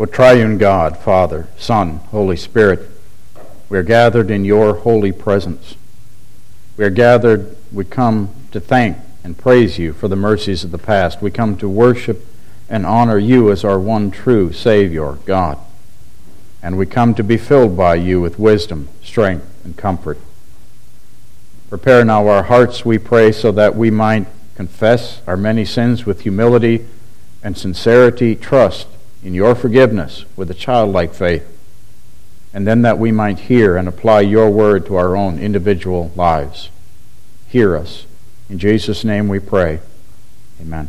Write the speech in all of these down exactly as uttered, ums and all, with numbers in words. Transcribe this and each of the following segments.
O triune God, Father, Son, Holy Spirit, we are gathered in your holy presence. We are gathered, we come to thank and praise you for the mercies of the past. We come to worship and honor you as our one true Savior, God. And we come to be filled by you with wisdom, strength, and comfort. Prepare now our hearts, we pray, so that we might confess our many sins with humility and sincerity, trust in your forgiveness with a childlike faith, and then that we might hear and apply your word to our own individual lives. Hear us. In Jesus' name we pray. Amen.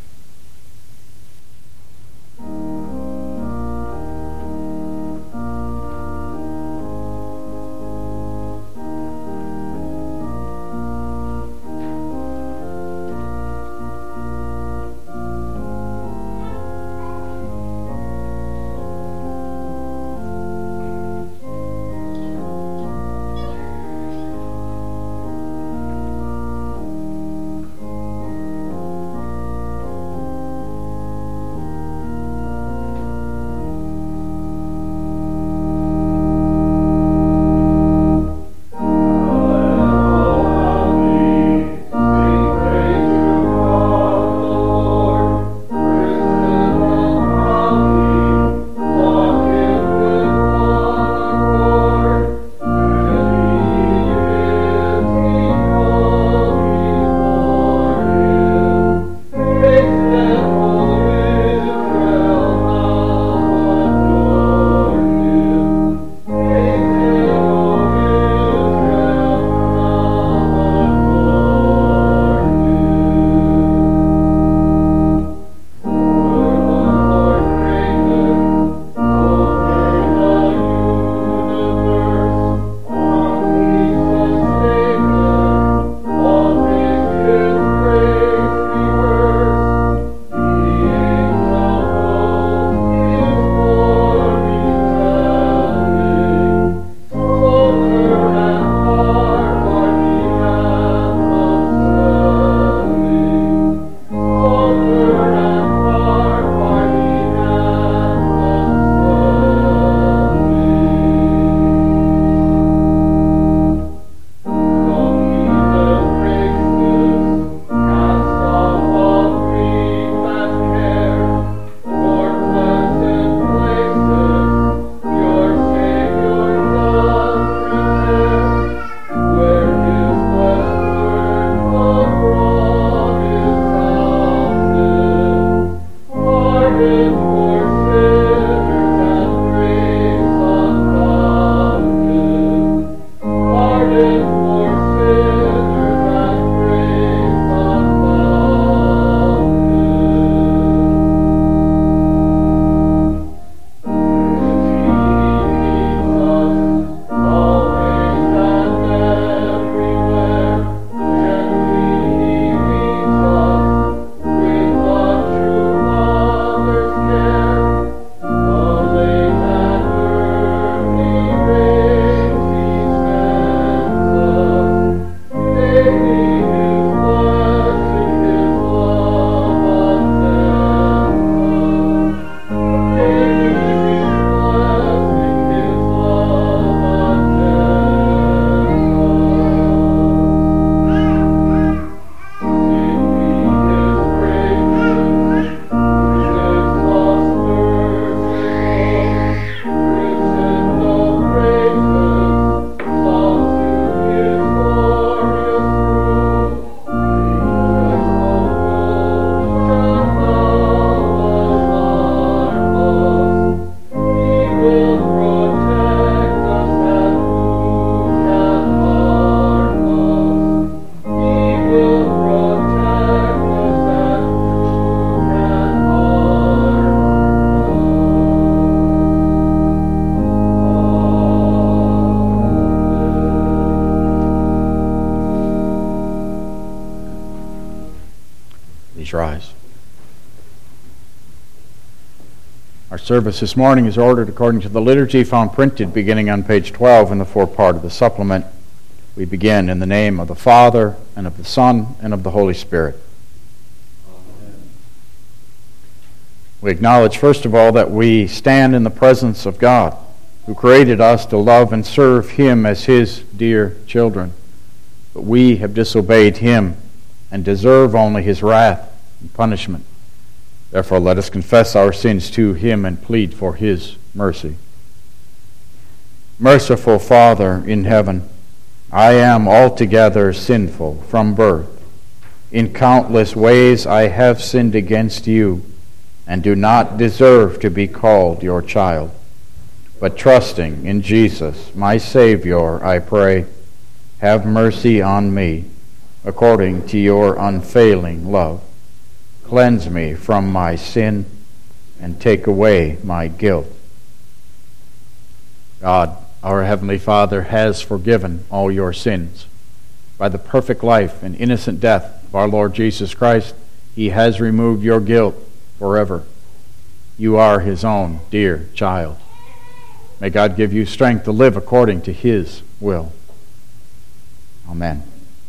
Please rise. Our service this morning is ordered according to the liturgy found printed beginning on page twelve in the forepart of the supplement. We begin in the name of the Father, and of the Son, and of the Holy Spirit. Amen. We acknowledge, first of all, that we stand in the presence of God, who created us to love and serve Him as His dear children. But we have disobeyed Him and deserve only His wrath and punishment. Therefore, let us confess our sins to Him and plead for His mercy. Merciful Father in heaven, I am altogether sinful from birth. In countless ways I have sinned against you and do not deserve to be called your child. But trusting in Jesus, my Savior, I pray, have mercy on me according to your unfailing love. Cleanse me from my sin and take away my guilt. God, our Heavenly Father, has forgiven all your sins. By the perfect life and innocent death of our Lord Jesus Christ, He has removed your guilt forever. You are His own dear child. May God give you strength to live according to His will. Amen.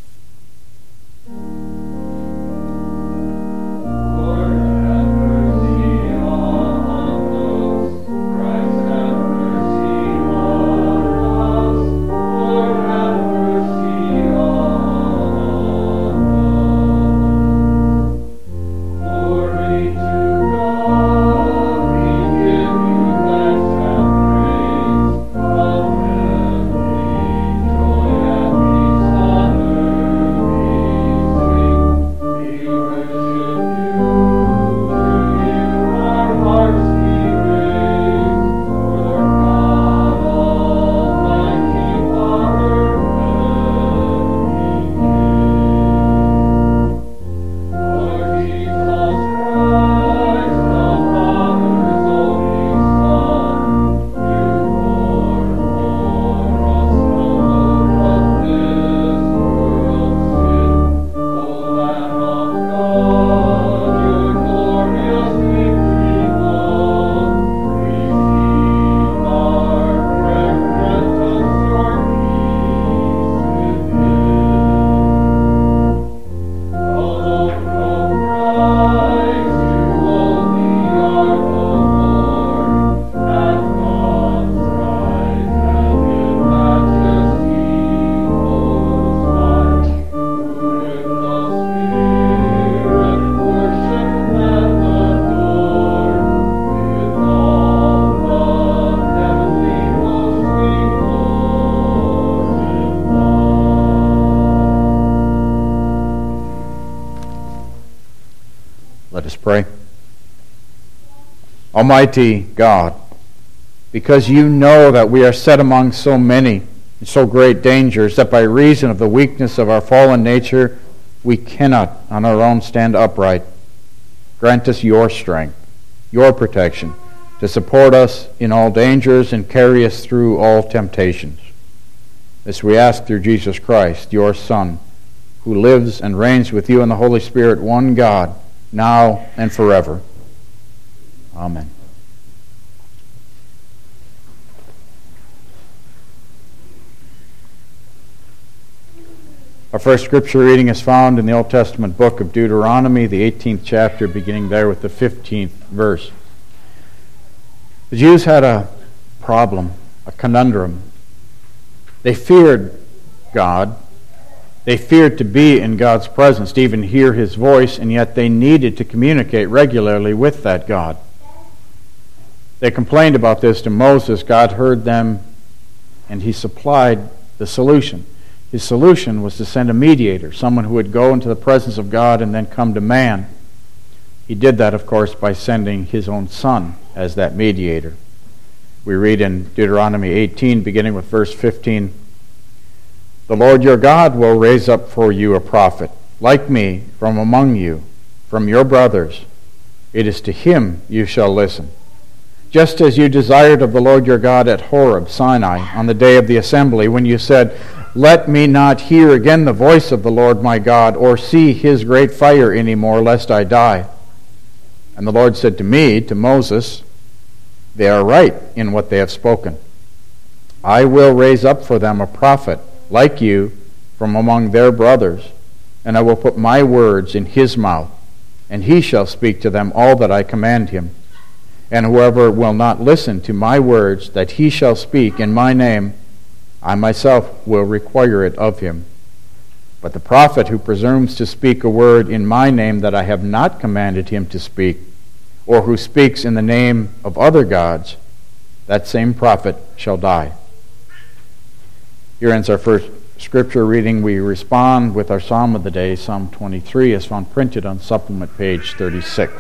Let us pray. Almighty God, because you know that we are set among so many and so great dangers that by reason of the weakness of our fallen nature we cannot on our own stand upright, grant us your strength, your protection, to support us in all dangers and carry us through all temptations. This we ask through Jesus Christ, your Son, who lives and reigns with you in the Holy Spirit, one God, now and forever. Amen. Our first scripture reading is found in the Old Testament book of Deuteronomy, the eighteenth chapter, beginning there with the fifteenth verse. The Jews had a problem, a conundrum. They feared God. They feared to be in God's presence, to even hear His voice, and yet they needed to communicate regularly with that God. They complained about this to Moses. God heard them, and He supplied the solution. His solution was to send a mediator, someone who would go into the presence of God and then come to man. He did that, of course, by sending His own Son as that mediator. We read in Deuteronomy eighteen, beginning with verse fifteen, "The Lord your God will raise up for you a prophet, like me, from among you, from your brothers. It is to him you shall listen. Just as you desired of the Lord your God at Horeb, Sinai, on the day of the assembly, when you said, 'Let me not hear again the voice of the Lord my God, or see His great fire any more, lest I die.' And the Lord said to me, to Moses, 'They are right in what they have spoken. I will raise up for them a prophet like you from among their brothers, and I will put my words in his mouth, and he shall speak to them all that I command him. And whoever will not listen to my words that he shall speak in my name, I myself will require it of him. But the prophet who presumes to speak a word in my name that I have not commanded him to speak, or who speaks in the name of other gods, that same prophet shall die." Here ends our first scripture reading. We respond with our psalm of the day, Psalm twenty-three, as found printed on supplement page thirty-six.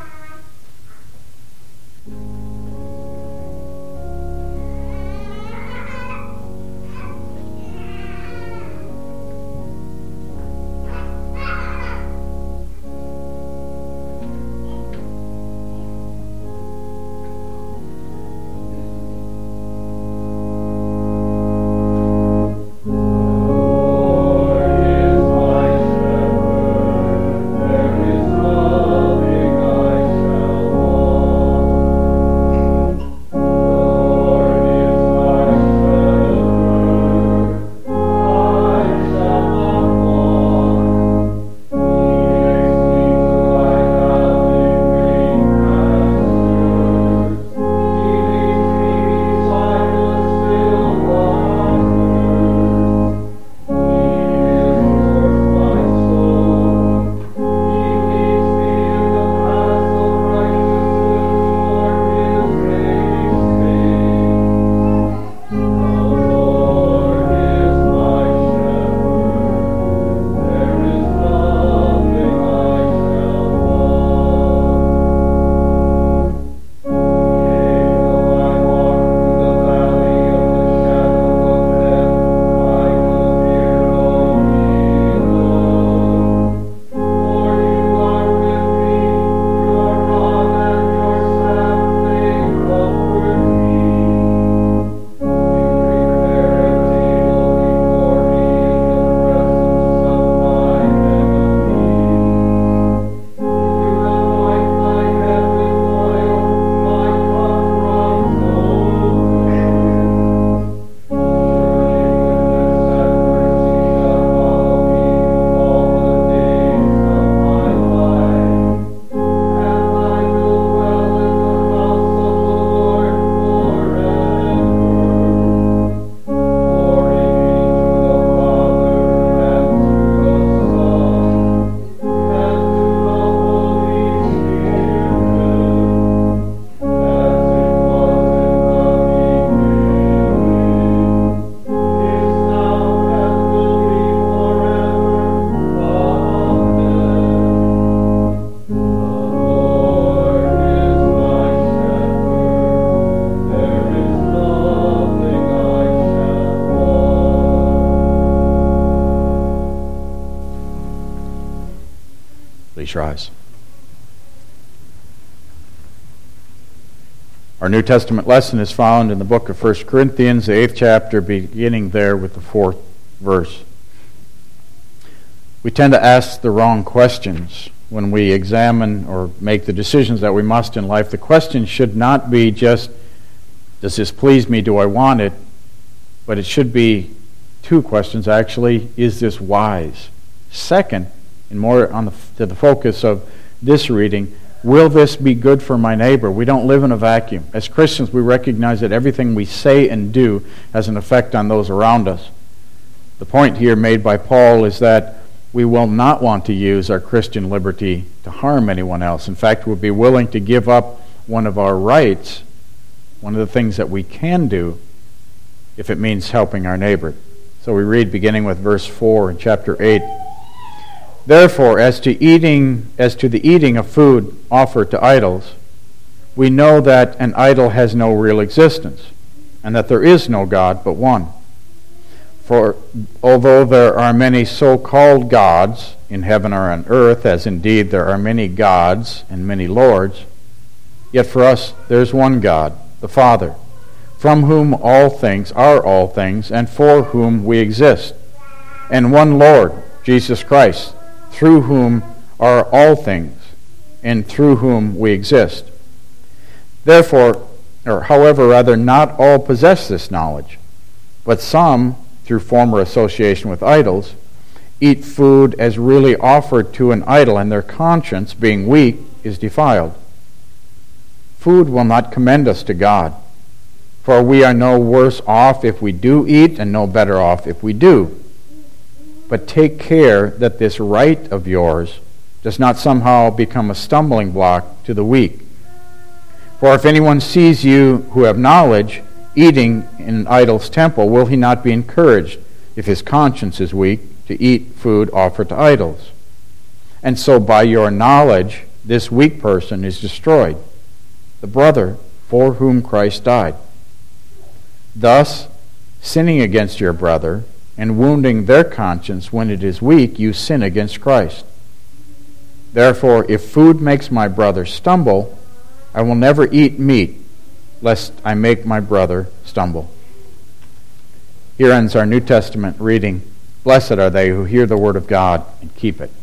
Please rise. Our New Testament lesson is found in the book of First Corinthians, the eighth chapter, beginning there with the fourth verse. We tend to ask the wrong questions when we examine or make the decisions that we must in life. The question should not be just, does this please me, do I want it? But it should be two questions, actually. Is this wise? Second, and more on the, to the focus of this reading, will this be good for my neighbor? We don't live in a vacuum. As Christians, we recognize that everything we say and do has an effect on those around us. The point here made by Paul is that we will not want to use our Christian liberty to harm anyone else. In fact, we'll be willing to give up one of our rights, one of the things that we can do, if it means helping our neighbor. So we read beginning with verse four in chapter eight. Therefore, as to eating, as to the eating of food offered to idols, we know that an idol has no real existence, and that there is no God but one. For although there are many so-called gods in heaven or on earth, as indeed there are many gods and many lords, yet for us there is one God, the Father, from whom all things are all things, and for whom we exist, and one Lord, Jesus Christ, through whom are all things, and through whom we exist. Therefore, or however, rather, not all possess this knowledge, but some, through former association with idols, eat food as really offered to an idol, and their conscience, being weak, is defiled. food will not commend us to God. For we are no worse off if we do eat, and no better off if we do. But take care that this right of yours does not somehow become a stumbling block to the weak. For if anyone sees you who have knowledge eating in an idol's temple, will he not be encouraged, if his conscience is weak, to eat food offered to idols? And so by your knowledge, this weak person is destroyed, the brother for whom Christ died. Thus, sinning against your brother and wounding their conscience when it is weak, you sin against Christ. Therefore, if food makes my brother stumble, I will never eat meat, lest I make my brother stumble. Here ends our New Testament reading. Blessed are they who hear the word of God and keep it.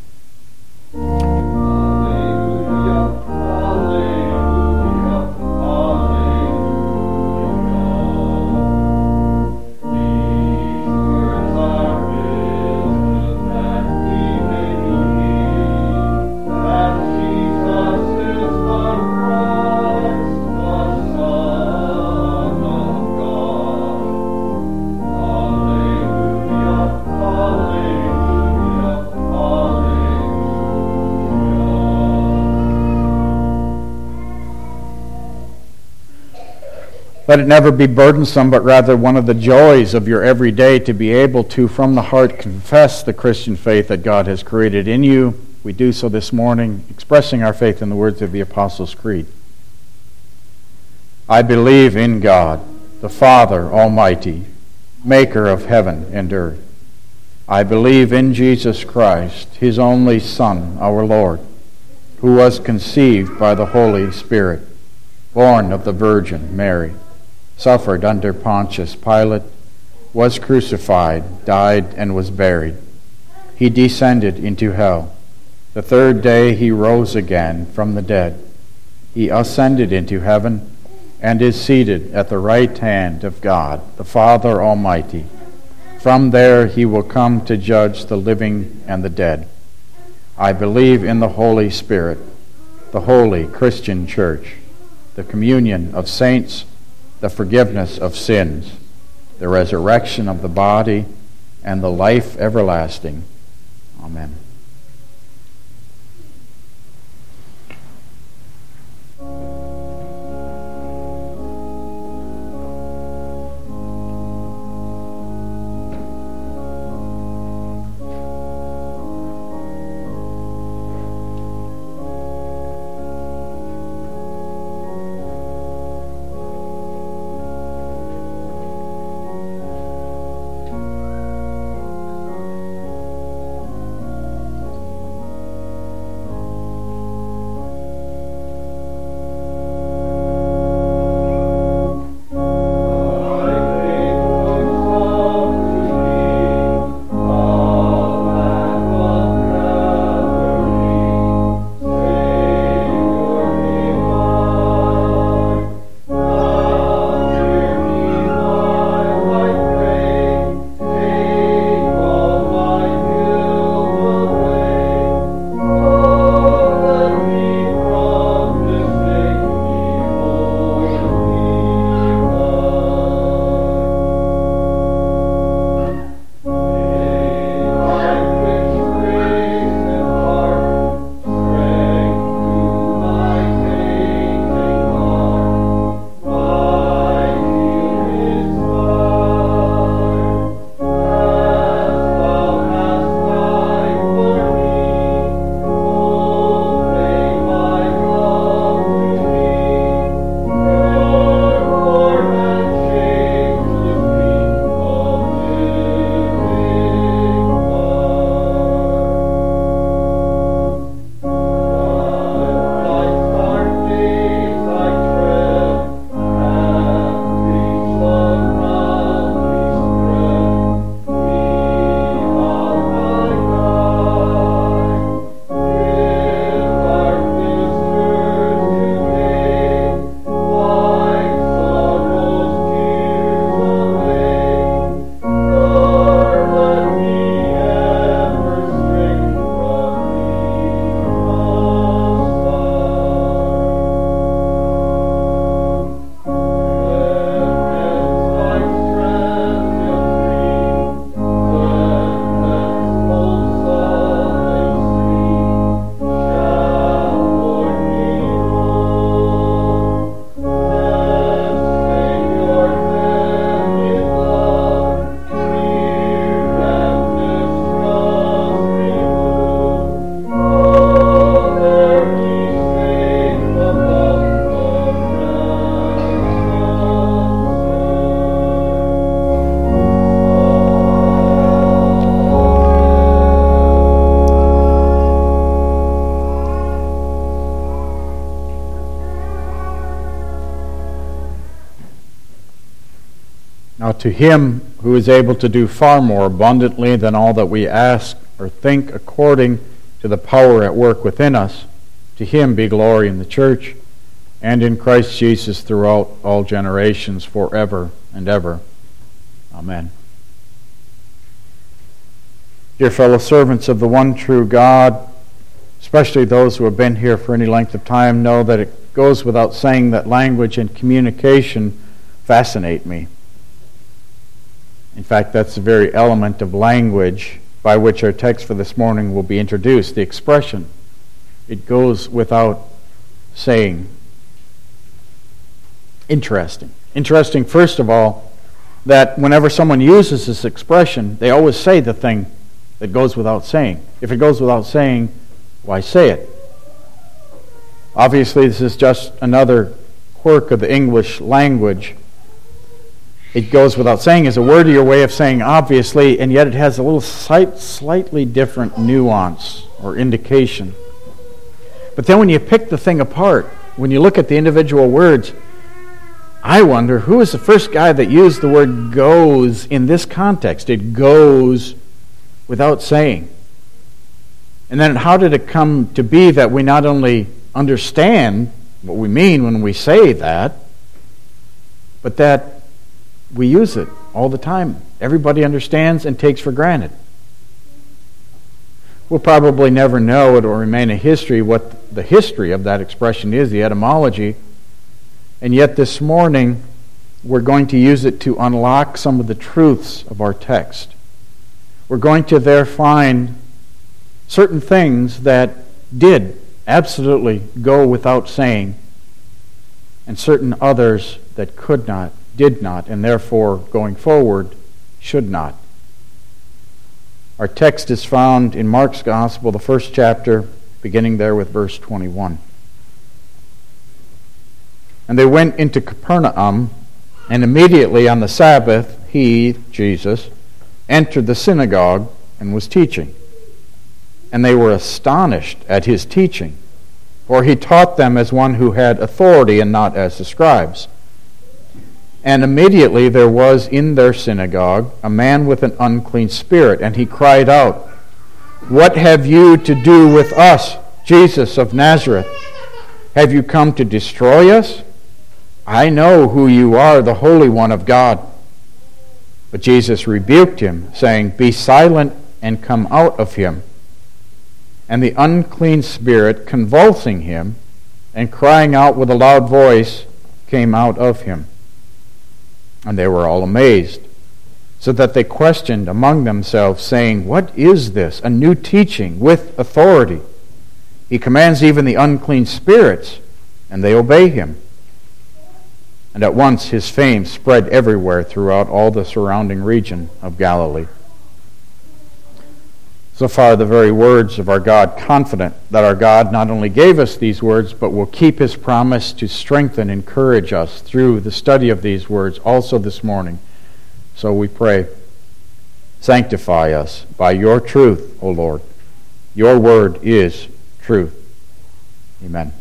Let it never be burdensome, but rather one of the joys of your every day to be able to, from the heart, confess the Christian faith that God has created in you. We do so this morning, expressing our faith in the words of the Apostles' Creed. I believe in God, the Father Almighty, maker of heaven and earth. I believe in Jesus Christ, his only Son, our Lord, who was conceived by the Holy Spirit, born of the Virgin Mary, suffered under Pontius Pilate, was crucified, died, and was buried. He descended into hell. The third day he rose again from the dead. He ascended into heaven and is seated at the right hand of God, the Father Almighty. From there he will come to judge the living and the dead. I believe in the Holy Spirit, the holy Christian Church, the communion of saints, the forgiveness of sins, the resurrection of the body, and the life everlasting. Amen. Now to him who is able to do far more abundantly than all that we ask or think, according to the power at work within us, to him be glory in the church and in Christ Jesus throughout all generations, forever and ever. Amen. Dear fellow servants of the one true God, especially those who have been here for any length of time, know that it goes without saying that language and communication fascinate me. In fact, that's the very element of language by which our text for this morning will be introduced, the expression. It goes without saying. Interesting. Interesting, first of all, that whenever someone uses this expression, they always say the thing that goes without saying. If it goes without saying, why say it? Obviously, this is just another quirk of the English language. It goes without saying is a wordier way of saying obviously, and yet it has a little slight, slightly different nuance or indication. But then when you pick the thing apart, when you look at the individual words, I wonder who was the first guy that used the word goes in this context. It goes without saying. And then how did it come to be that we not only understand what we mean when we say that, but that we use it all the time. Everybody understands and takes for granted. We'll probably never know, it will remain a history, what the history of that expression is, the etymology. And yet this morning, we're going to use it to unlock some of the truths of our text. We're going to there find certain things that did absolutely go without saying, and certain others that could not, did not, and therefore, going forward, should not. Our text is found in Mark's Gospel, the first chapter, beginning there with verse twenty-one. And they went into Capernaum, and immediately on the Sabbath, he, Jesus, entered the synagogue and was teaching. And they were astonished at his teaching, for he taught them as one who had authority and not as the scribes. And immediately there was in their synagogue a man with an unclean spirit, and he cried out, What have you to do with us, Jesus of Nazareth? Have you come to destroy us? I know who you are, the Holy One of God. But Jesus rebuked him, saying, Be silent and come out of him. And the unclean spirit, convulsing him and crying out with a loud voice, came out of him. And they were all amazed, so that they questioned among themselves, saying, What is this? A new teaching with authority. He commands even the unclean spirits, and they obey him. And at once his fame spread everywhere throughout all the surrounding region of Galilee. So far, the very words of our God, confident that our God not only gave us these words, but will keep his promise to strengthen and encourage us through the study of these words also this morning. So we pray, sanctify us by your truth, O Lord. Your word is truth. Amen.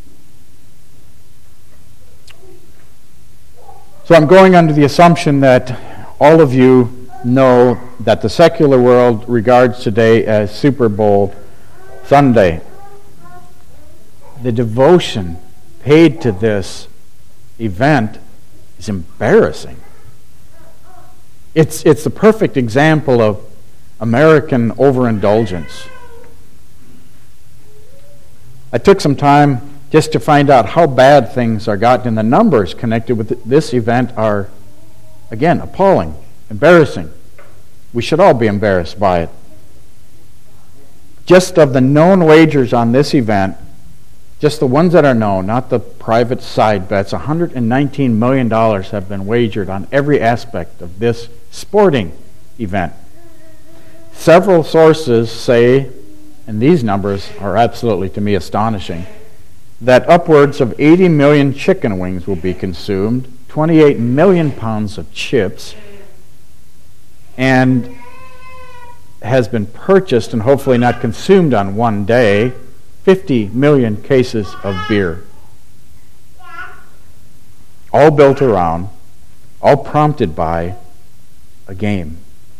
So I'm going under the assumption that all of you know that the secular world regards today as Super Bowl Sunday. The devotion paid to this event is embarrassing. It's, it's the perfect example of American overindulgence. I took some time just to find out how bad things are gotten, and the numbers connected with this event are, again, appalling, embarrassing. We should all be embarrassed by it. Just of the known wagers on this event, just the ones that are known, not the private side bets, one hundred nineteen million dollars have been wagered on every aspect of this sporting event. Several sources say, and these numbers are absolutely to me astonishing, that upwards of eighty million chicken wings will be consumed, twenty-eight million pounds of chips, and has been purchased and hopefully not consumed on one day, fifty million cases of beer. All built around, all prompted by a game.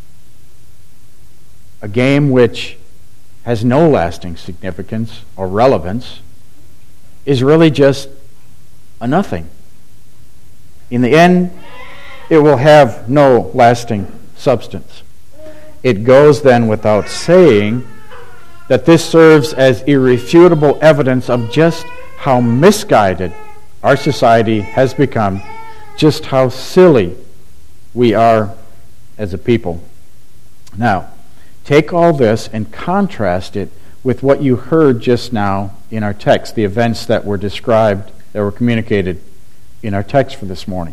A game which has no lasting significance or relevance, is really just a nothing. In the end, it will have no lasting substance. It goes then without saying that this serves as irrefutable evidence of just how misguided our society has become, just how silly we are as a people. Now, take all this and contrast it with what you heard just now in our text, the events that were described, that were communicated in our text for this morning.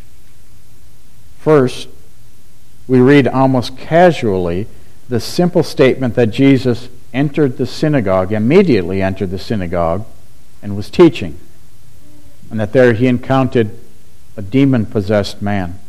First, we read almost casually the simple statement that Jesus entered the synagogue, immediately entered the synagogue, and was teaching, and that there he encountered a demon-possessed man.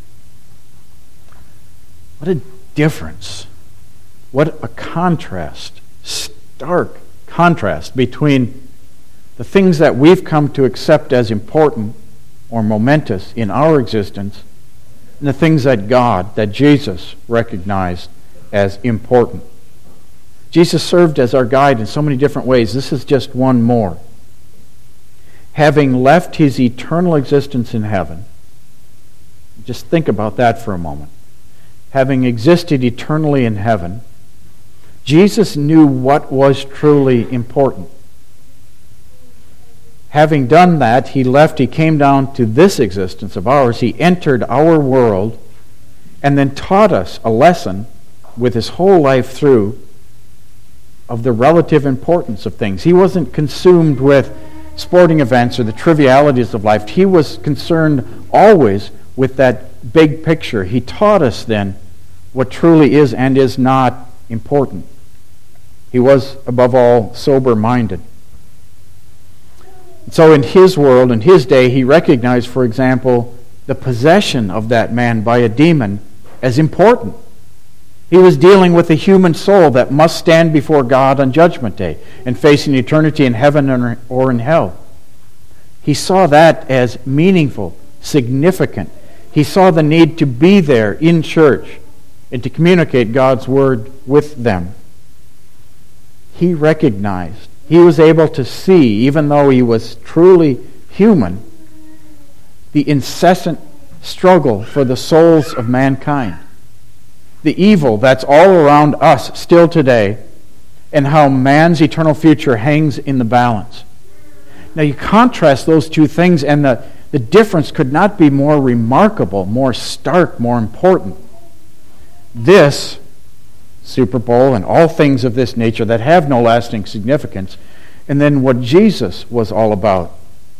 What a difference. What a contrast, stark contrast between the things that we've come to accept as important or momentous in our existence and the things that God, that Jesus recognized as important. Jesus served as our guide in so many different ways. This is just one more. Having left his eternal existence in heaven, just think about that for a moment. Having existed eternally in heaven, Jesus knew what was truly important. Having done that, he left, he came down to this existence of ours. He entered our world and then taught us a lesson with his whole life through of the relative importance of things. He wasn't consumed with sporting events or the trivialities of life. He was concerned always with that big picture. He taught us then what truly is and is not important. He was, above all, sober-minded. So in his world, in his day, he recognized, for example, the possession of that man by a demon as important. He was dealing with a human soul that must stand before God on Judgment Day and facing eternity in heaven or in hell. He saw that as meaningful, significant. He saw the need to be there in church and to communicate God's word with them. He recognized, he was able to see, even though he was truly human, the incessant struggle for the souls of mankind. The evil that's all around us still today, and how man's eternal future hangs in the balance. Now you contrast those two things, and the, the difference could not be more remarkable, more stark, more important. This Super Bowl and all things of this nature that have no lasting significance, and then what Jesus was all about.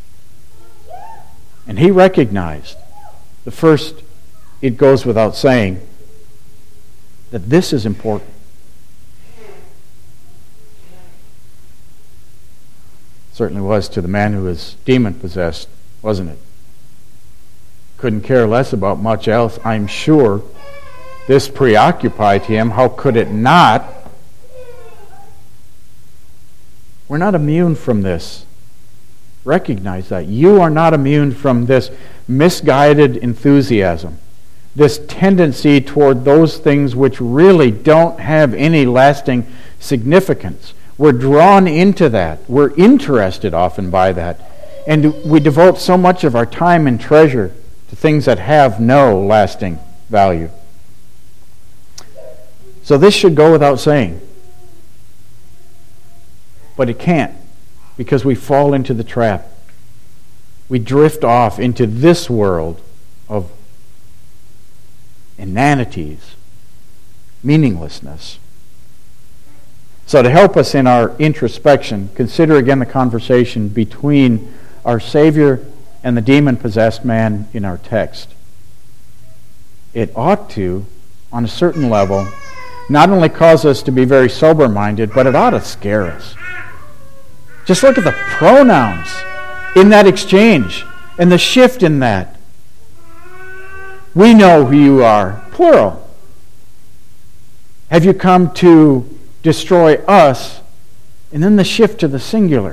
And he recognized, the first, it goes without saying, that this is important. Certainly was to the man who was demon-possessed, wasn't it? Couldn't care less about much else, I'm sure. This preoccupied him. How could it not? We're not immune from this. Recognize that. You are not immune from this misguided enthusiasm, this tendency toward those things which really don't have any lasting significance. We're drawn into that. We're interested often by that. And we devote so much of our time and treasure to things that have no lasting value. So this should go without saying. But it can't, because we fall into the trap. We drift off into this world of inanities, meaninglessness. So to help us in our introspection, consider again the conversation between our Savior and the demon-possessed man in our text. It ought to, on a certain level, not only cause us to be very sober-minded, but it ought to scare us. Just look at the pronouns in that exchange and the shift in that. We know who you are, plural. Have you come to destroy us? And then the shift to the singular.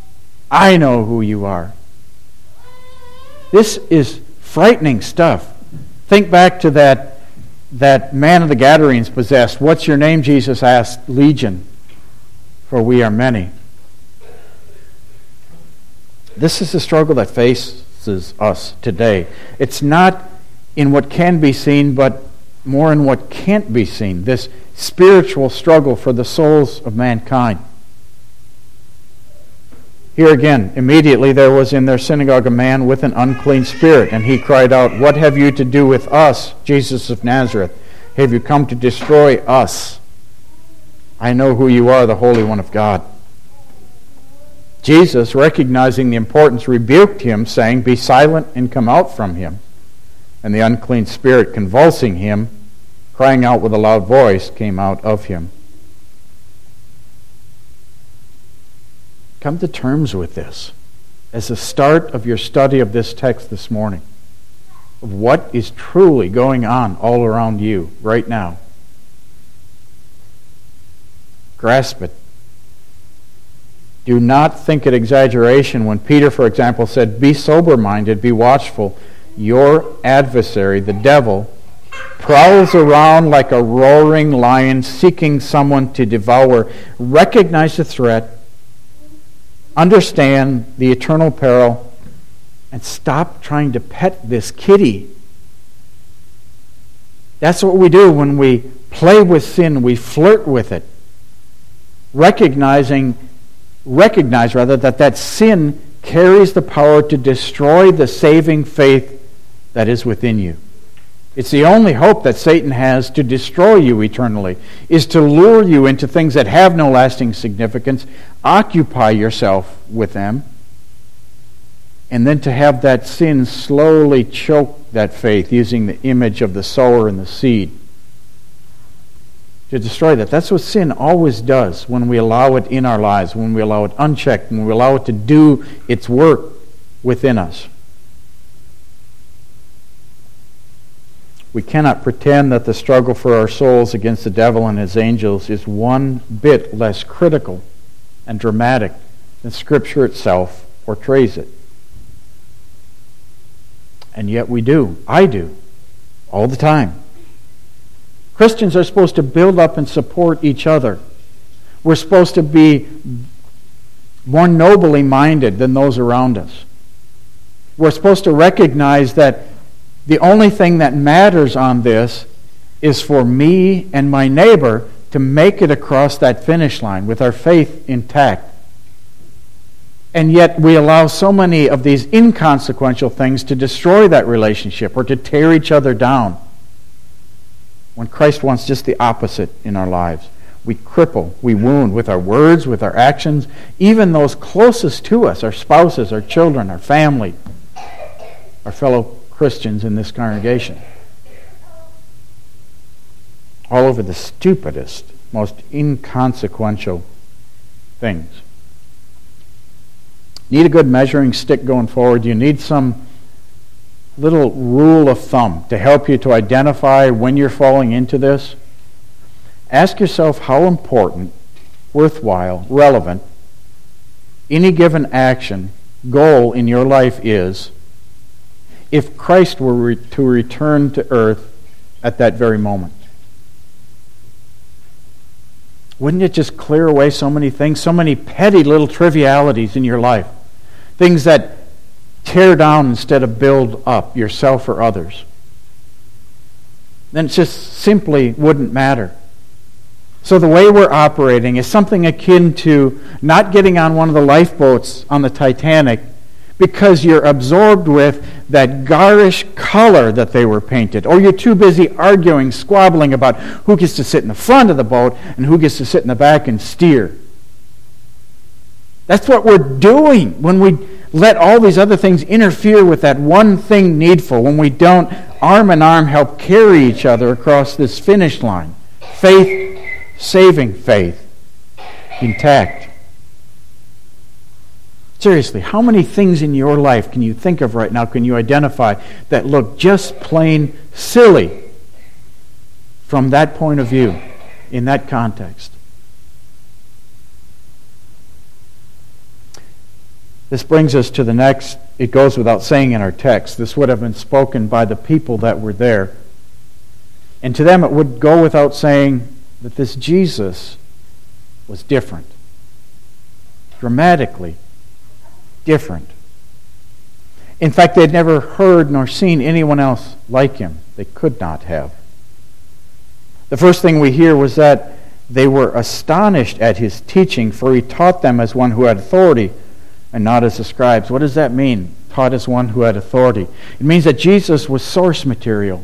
I know who you are. This is frightening stuff. Think back to that, that man of the Gadarenes possessed. What's your name, Jesus asked? Legion, for we are many. This is the struggle that faces us today. It's not in what can be seen, but more in what can't be seen. This spiritual struggle for the souls of mankind. Here again, immediately there was in their synagogue a man with an unclean spirit, and he cried out, "What have you to do with us, Jesus of Nazareth? Have you come to destroy us? I know who you are, the Holy One of God." Jesus, recognizing the importance, rebuked him, saying, "Be silent and come out from him." And the unclean spirit, convulsing him, crying out with a loud voice, came out of him. Come to terms with this as the start of your study of this text this morning, of what is truly going on all around you right now. Grasp it. Do not think it exaggeration when Peter, for example, said, "Be sober-minded, be watchful. Your adversary, the devil, prowls around like a roaring lion seeking someone to devour." Recognize the threat, understand the eternal peril, and stop trying to pet this kitty. That's what we do when we play with sin. We flirt with it, recognizing recognize rather that that sin carries the power to destroy the saving faith that is within you. It's the only hope that Satan has to destroy you eternally, is to lure you into things that have no lasting significance, occupy yourself with them, and then to have that sin slowly choke that faith using the image of the sower and the seed. To destroy that. That's what sin always does when we allow it in our lives, when we allow it unchecked, when we allow it to do its work within us. We cannot pretend that the struggle for our souls against the devil and his angels is one bit less critical and dramatic than Scripture itself portrays it. And yet we do. I do. All the time. Christians are supposed to build up and support each other. We're supposed to be more nobly minded than those around us. We're supposed to recognize that the only thing that matters on this is for me and my neighbor to make it across that finish line with our faith intact. And yet we allow so many of these inconsequential things to destroy that relationship or to tear each other down, when Christ wants just the opposite in our lives. We cripple, we wound with our words, with our actions, even those closest to us, our spouses, our children, our family, our fellow Christians in this congregation. All over the stupidest, most inconsequential things. Need a good measuring stick going forward? You need some little rule of thumb to help you to identify when you're falling into this. Ask yourself how important, worthwhile, relevant any given action, goal in your life is if Christ were re- to return to earth at that very moment. Wouldn't it just clear away so many things, so many petty little trivialities in your life? Things that tear down instead of build up yourself or others. Then it just simply wouldn't matter. So the way we're operating is something akin to not getting on one of the lifeboats on the Titanic because you're absorbed with that garish color that they were painted, or you're too busy arguing, squabbling about who gets to sit in the front of the boat and who gets to sit in the back and steer. That's what we're doing when we let all these other things interfere with that one thing needful, when we don't arm in arm help carry each other across this finish line. Faith, saving faith, intact. Seriously, how many things in your life can you think of right now, can you identify, that look just plain silly from that point of view, in that context? This brings us to the next. It goes without saying in our text. This would have been spoken by the people that were there. And to them it would go without saying that this Jesus was different. Dramatically different. In fact, they had never heard nor seen anyone else like him. They could not have. The first thing we hear was that they were astonished at his teaching, for he taught them as one who had authority and not as the scribes. What does that mean? Taught as one who had authority. It means that Jesus was source material.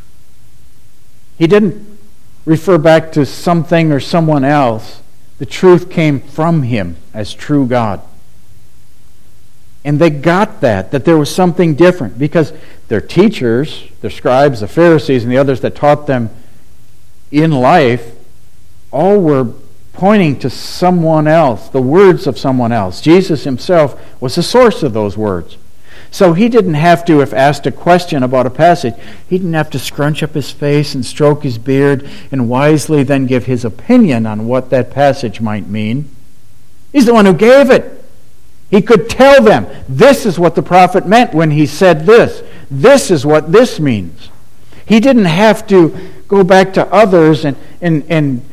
He didn't refer back to something or someone else. The truth came from him as true God. And they got that, that there was something different, because their teachers, their scribes, the Pharisees, and the others that taught them in life, all were pointing to someone else, the words of someone else. Jesus himself was the source of those words. So he didn't have to, if asked a question about a passage, he didn't have to scrunch up his face and stroke his beard and wisely then give his opinion on what that passage might mean. He's the one who gave it. He could tell them, this is what the prophet meant when he said this. This is what this means. He didn't have to go back to others and, and, and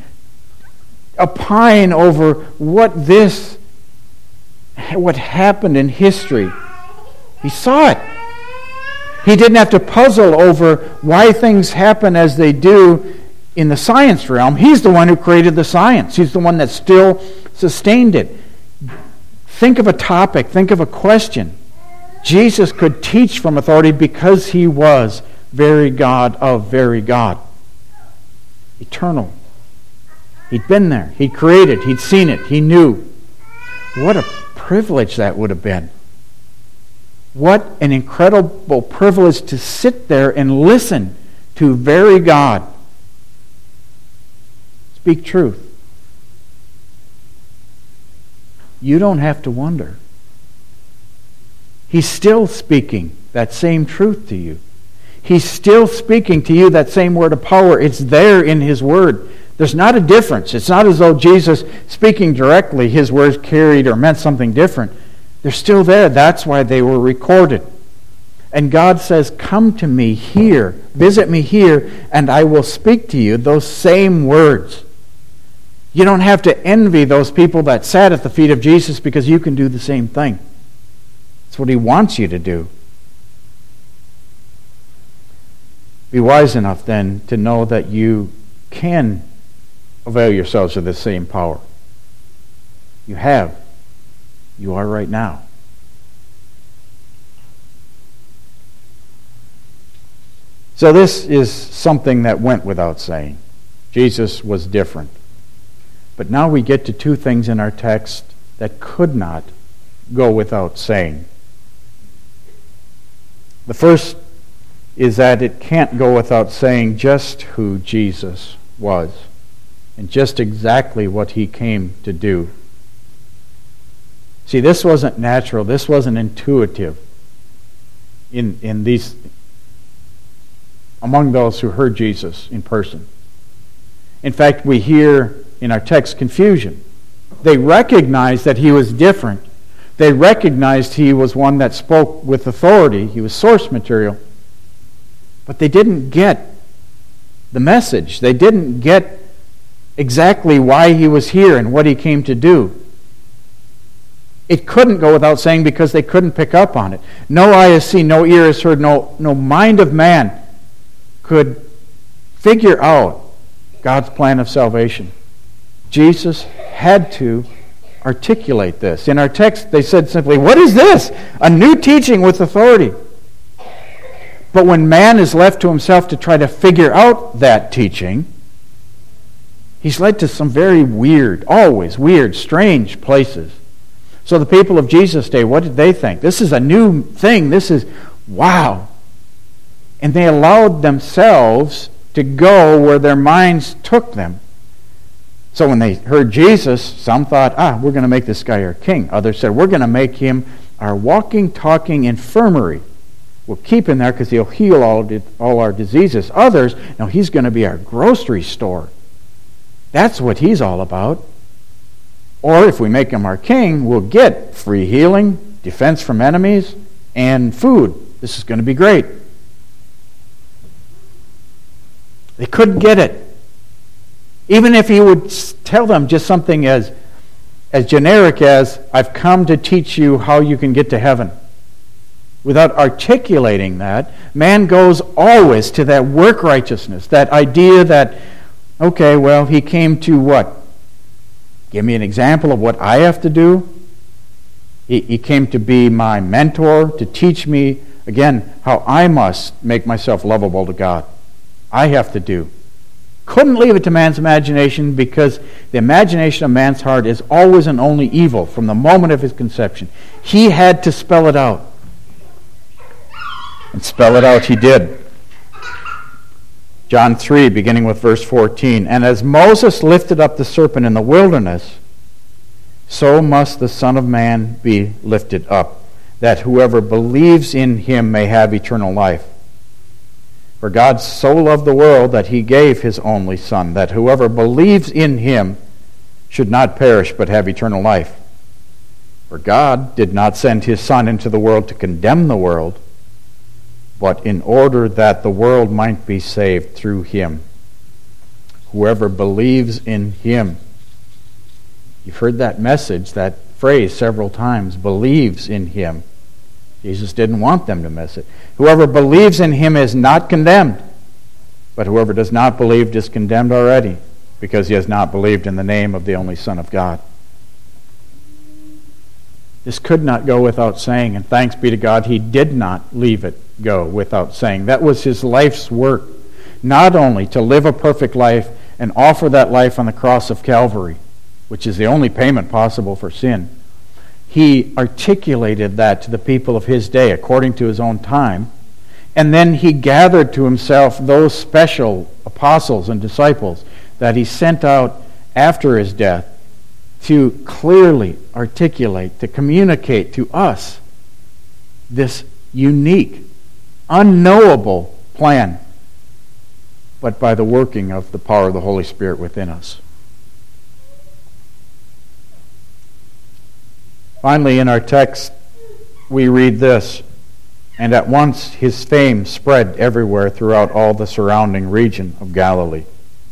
opine over what this, what happened in history. He saw it. He didn't have to puzzle over why things happen as they do in the science realm. He's the one who created the science. He's the one that still sustained it. Think of a topic. Think of a question. Jesus could teach from authority because he was very God of very God. Eternal. He'd been there. He'd created. He'd seen it. He knew. What a privilege that would have been. What an incredible privilege to sit there and listen to very God speak truth. You don't have to wonder. He's still speaking that same truth to you. He's still speaking to you that same word of power. It's there in his word. There's not a difference. It's not as though Jesus speaking directly, his words carried or meant something different. They're still there. That's why they were recorded. And God says, come to me here, visit me here, and I will speak to you those same words. You don't have to envy those people that sat at the feet of Jesus, because you can do the same thing. That's what he wants you to do. Be wise enough then to know that you can avail yourselves of the same power. You have. You are right now. So this is something that went without saying. Jesus was different. But now we get to two things in our text that could not go without saying. The first is that it can't go without saying just who Jesus was and just exactly what he came to do. See, this wasn't natural. This wasn't intuitive in, in these among those who heard Jesus in person. In fact, we hear in our text confusion. They recognized that he was different. They recognized he was one that spoke with authority. He was source material. But they didn't get the message. They didn't get exactly why he was here and what he came to do. It couldn't go without saying, because they couldn't pick up on it. No eye has seen, no ear has heard, no, no mind of man could figure out God's plan of salvation. Jesus had to articulate this. In our text, they said simply, what is this? A new teaching with authority. But when man is left to himself to try to figure out that teaching, he's led to some very weird, always weird, strange places. So the people of Jesus' day, what did they think? This is a new thing. This is, wow. And they allowed themselves to go where their minds took them. So when they heard Jesus, some thought, ah, we're going to make this guy our king. Others said, we're going to make him our walking, talking infirmary. We'll keep him there because he'll heal all, all our diseases. Others, no, he's going to be our grocery store. That's what he's all about. Or if we make him our king, we'll get free healing, defense from enemies, and food. This is going to be great. They couldn't get it. Even if he would tell them just something as, as generic as, I've come to teach you how you can get to heaven. Without articulating that, man goes always to that work righteousness, that idea that, okay, well, he came to what? Give me an example of what I have to do. He, he came to be my mentor, to teach me, again, how I must make myself lovable to God. I have to do. Couldn't leave it to man's imagination, because the imagination of man's heart is always and only evil from the moment of his conception. He had to spell it out. And spell it out he did. John three, beginning with verse fourteen. And as Moses lifted up the serpent in the wilderness, so must the Son of Man be lifted up, that whoever believes in him may have eternal life. For God so loved the world that he gave his only Son, that whoever believes in him should not perish but have eternal life. For God did not send his Son into the world to condemn the world, but in order that the world might be saved through him. Whoever believes in him. You've heard that message, that phrase several times, believes in him. Jesus didn't want them to miss it. Whoever believes in him is not condemned, but whoever does not believe is condemned already, because he has not believed in the name of the only Son of God. This could not go without saying, and thanks be to God, he did not leave it go without saying. That was his life's work, not only to live a perfect life and offer that life on the cross of Calvary, which is the only payment possible for sin. He articulated that to the people of his day according to his own time, and then he gathered to himself those special apostles and disciples that he sent out after his death to clearly articulate, to communicate to us this unique, unknowable plan, but by the working of the power of the Holy Spirit within us. Finally, in our text, we read this, and at once his fame spread everywhere throughout all the surrounding region of Galilee.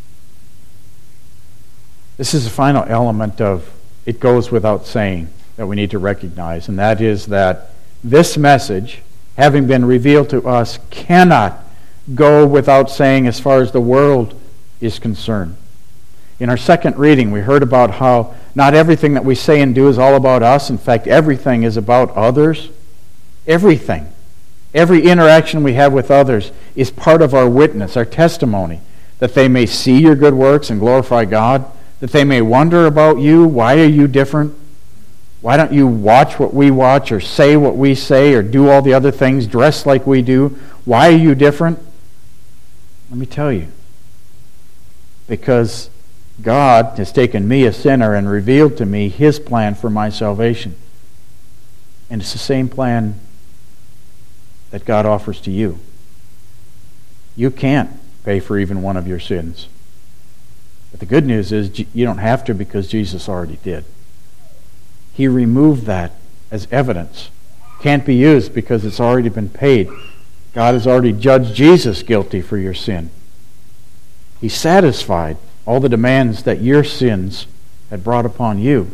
This is the final element of it goes without saying that we need to recognize, and that is that this message, having been revealed to us, cannot go without saying as far as the world is concerned. In our second reading, we heard about how not everything that we say and do is all about us. In fact, everything is about others. Everything. Every interaction we have with others is part of our witness, our testimony, that they may see your good works and glorify God, that they may wonder about you. Why are you different? Why don't you watch what we watch, or say what we say, or do all the other things, dress like we do? Why are you different? Let me tell you. Because God has taken me, a sinner, and revealed to me his plan for my salvation. And it's the same plan that God offers to you. You can't pay for even one of your sins. But the good news is you don't have to, because Jesus already did. He removed that as evidence. Can't be used because it's already been paid. God has already judged Jesus guilty for your sin. He satisfied all the demands that your sins had brought upon you.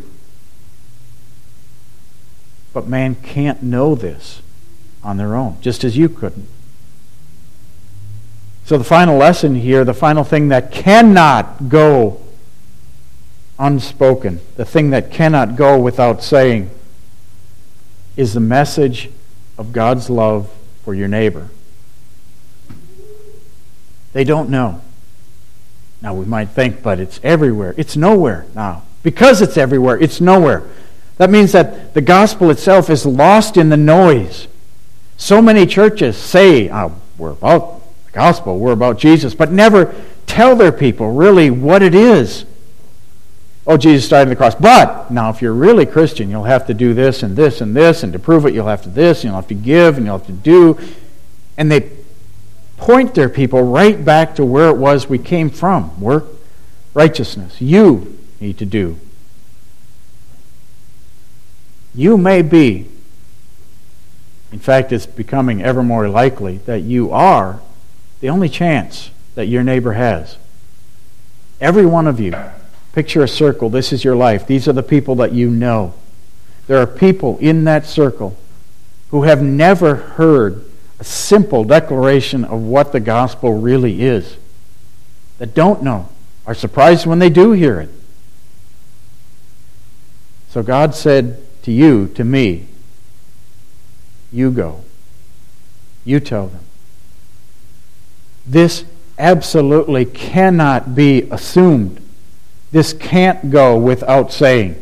But man can't know this on their own, just as you couldn't. So the final lesson here, the final thing that cannot go unspoken, the thing that cannot go without saying, is the message of God's love for your neighbor. They don't know. Now we might think, but it's everywhere. It's nowhere now. Because it's everywhere, it's nowhere. That means that the gospel itself is lost in the noise. So many churches say, oh, we're about the gospel, we're about Jesus, but never tell their people really what it is. Oh, Jesus died on the cross. But now if you're really Christian, you'll have to do this and this and this, and to prove it, you'll have to this, and you'll have to give, and you'll have to do. And they point their people right back to where it was we came from. Work, righteousness. You need to do. You may be In fact, it's becoming ever more likely that you are the only chance that your neighbor has. Every one of you, picture a circle. This is your life. These are the people that you know. There are people in that circle who have never heard a simple declaration of what the gospel really is, that don't know, are surprised when they do hear it. So God said to you, to me, you go. You tell them. This absolutely cannot be assumed. This can't go without saying.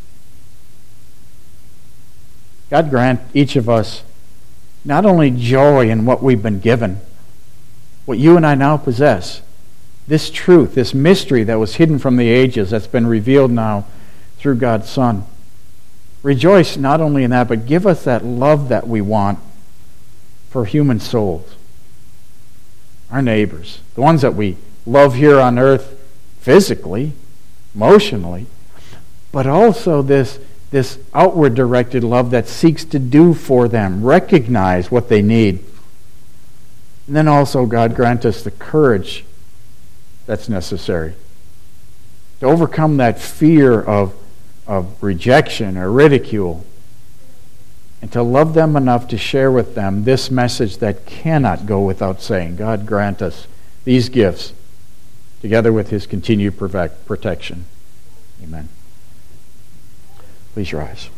God grant each of us not only joy in what we've been given, what you and I now possess, this truth, this mystery that was hidden from the ages that's been revealed now through God's Son. Rejoice not only in that, but give us that love that we want for human souls, our neighbors, the ones that we love here on earth physically, emotionally, but also this, this outward directed love that seeks to do for them, recognize what they need. And then also, God grant us the courage that's necessary to overcome that fear of, of rejection or ridicule, and to love them enough to share with them this message that cannot go without saying. God grant us these gifts together with His continued protection. Amen. Please rise.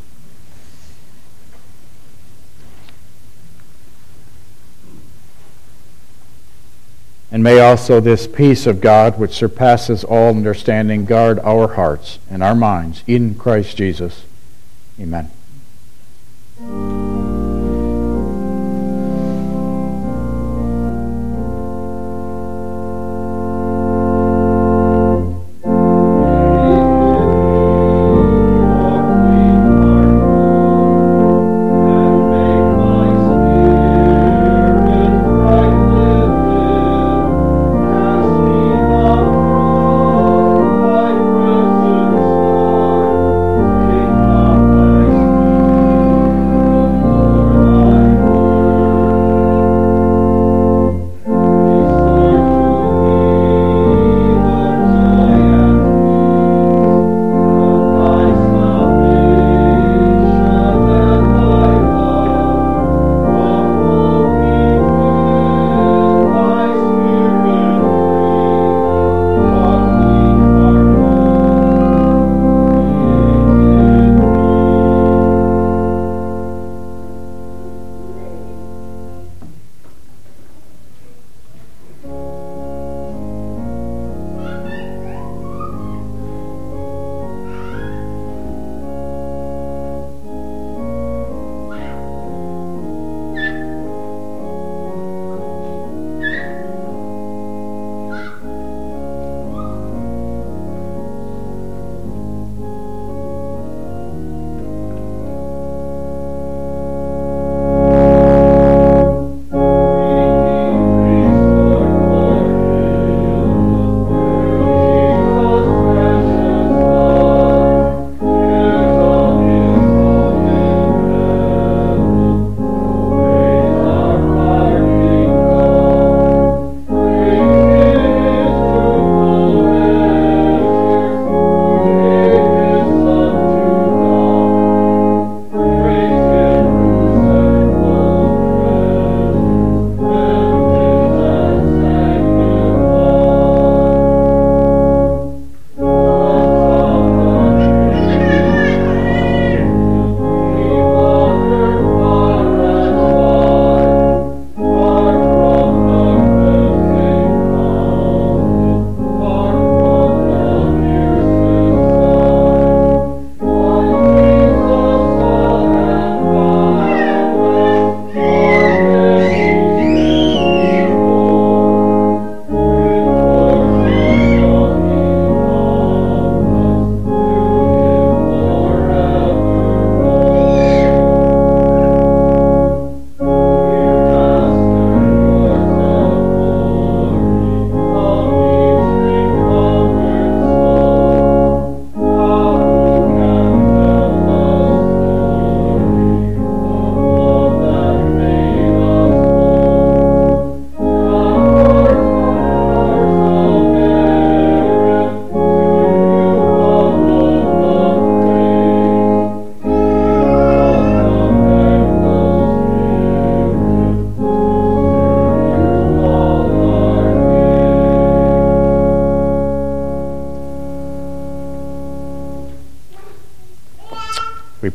And may also this peace of God, which surpasses all understanding, guard our hearts and our minds in Christ Jesus. Amen.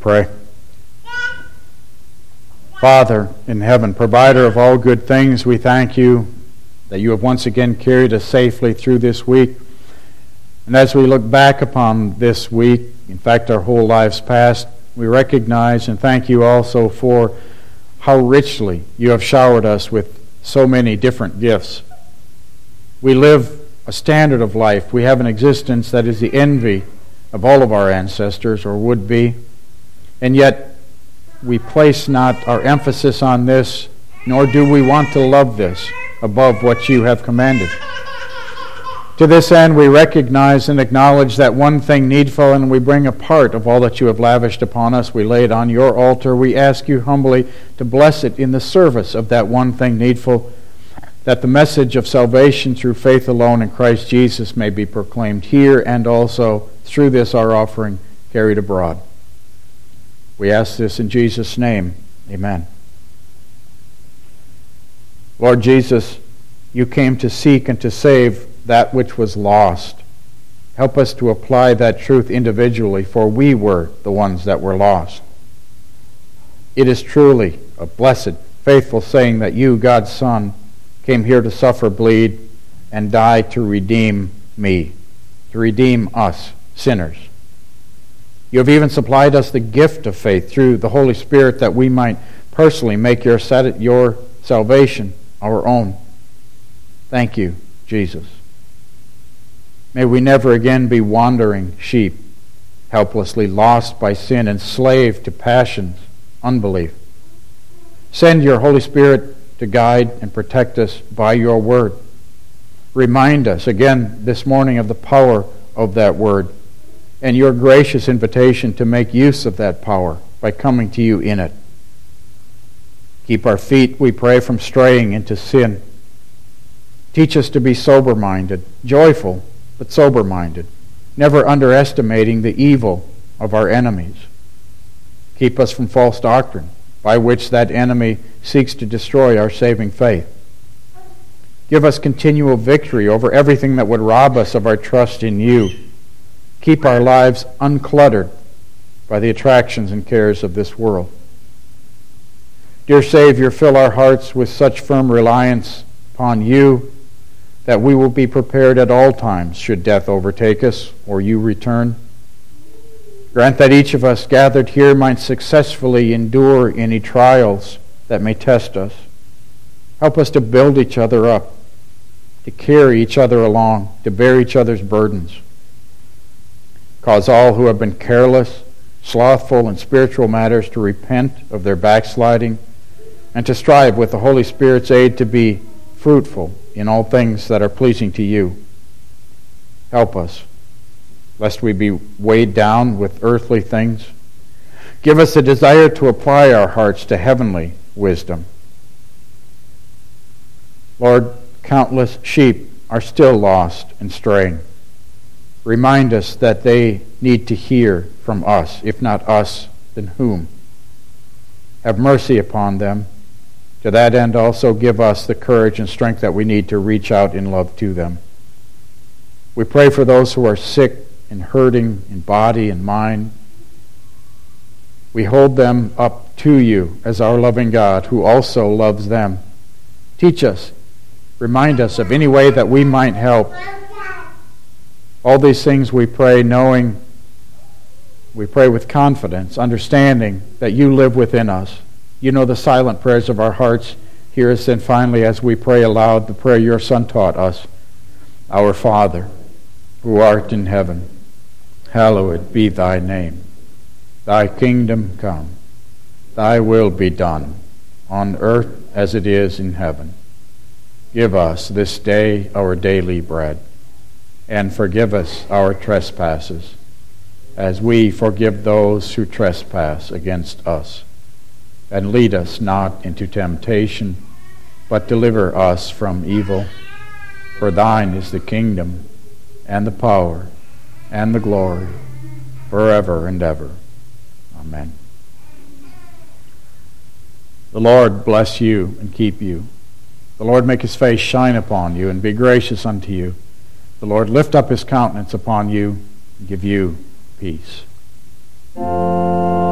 pray. Father in heaven, provider of all good things, we thank you that you have once again carried us safely through this week. And as we look back upon this week, in fact our whole lives past, we recognize and thank you also for how richly you have showered us with so many different gifts. We live a standard of life. We have an existence that is the envy of all of our ancestors, or would be. And yet we place not our emphasis on this, nor do we want to love this above what you have commanded. To this end, we recognize and acknowledge that one thing needful, and we bring a part of all that you have lavished upon us. We lay it on your altar. We ask you humbly to bless it in the service of that one thing needful, that the message of salvation through faith alone in Christ Jesus may be proclaimed here and also through this our offering carried abroad. We ask this in Jesus' name. Amen. Lord Jesus, you came to seek and to save that which was lost. Help us to apply that truth individually, for we were the ones that were lost. It is truly a blessed, faithful saying that you, God's Son, came here to suffer, bleed, and die to redeem me, to redeem us, sinners. You have even supplied us the gift of faith through the Holy Spirit that we might personally make your, your salvation our own. Thank you, Jesus. May we never again be wandering sheep, helplessly lost by sin, enslaved to passions, unbelief. Send your Holy Spirit to guide and protect us by your word. Remind us again this morning of the power of that word and your gracious invitation to make use of that power by coming to you in it. Keep our feet, we pray, from straying into sin. Teach us to be sober-minded, joyful, but sober-minded, never underestimating the evil of our enemies. Keep us from false doctrine, by which that enemy seeks to destroy our saving faith. Give us continual victory over everything that would rob us of our trust in you. Keep our lives uncluttered by the attractions and cares of this world. Dear Savior, fill our hearts with such firm reliance upon you that we will be prepared at all times should death overtake us or you return. Grant that each of us gathered here might successfully endure any trials that may test us. Help us to build each other up, to carry each other along, to bear each other's burdens. Cause all who have been careless, slothful in spiritual matters to repent of their backsliding and to strive with the Holy Spirit's aid to be fruitful in all things that are pleasing to you. Help us, lest we be weighed down with earthly things. Give us a desire to apply our hearts to heavenly wisdom. Lord, countless sheep are still lost and straying. Remind us that they need to hear from us. If not us, then whom? Have mercy upon them. To that end also give us the courage and strength that we need to reach out in love to them. We pray for those who are sick and hurting in body and mind. We hold them up to you as our loving God who also loves them. Teach us, remind us of any way that we might help. All these things we pray knowing, we pray with confidence, understanding that you live within us. You know the silent prayers of our hearts. Hear us then finally as we pray aloud the prayer your Son taught us. Our Father, who art in heaven, hallowed be thy name. Thy kingdom come. Thy will be done, on earth as it is in heaven. Give us this day our daily bread, and forgive us our trespasses, as we forgive those who trespass against us. And lead us not into temptation, but deliver us from evil. For thine is the kingdom, and the power, and the glory, forever and ever. Amen. The Lord bless you and keep you. The Lord make his face shine upon you and be gracious unto you. The Lord lift up his countenance upon you and give you peace.